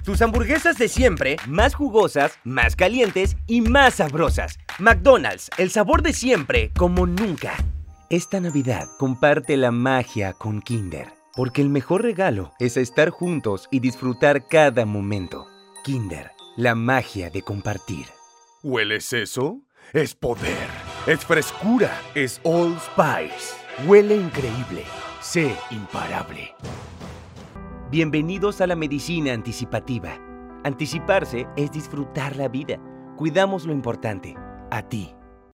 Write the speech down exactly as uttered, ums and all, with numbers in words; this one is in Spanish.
Tus hamburguesas de siempre, más jugosas, más calientes y más sabrosas. McDonald's, el sabor de siempre como nunca. Esta Navidad comparte la magia con Kinder, porque el mejor regalo es estar juntos y disfrutar cada momento. Kinder, la magia de compartir. ¿Hueles eso? Es poder, es frescura, es Old Spice. Huele increíble, sé imparable. Bienvenidos a la medicina anticipativa. Anticiparse es disfrutar la vida. Cuidamos lo importante, a ti.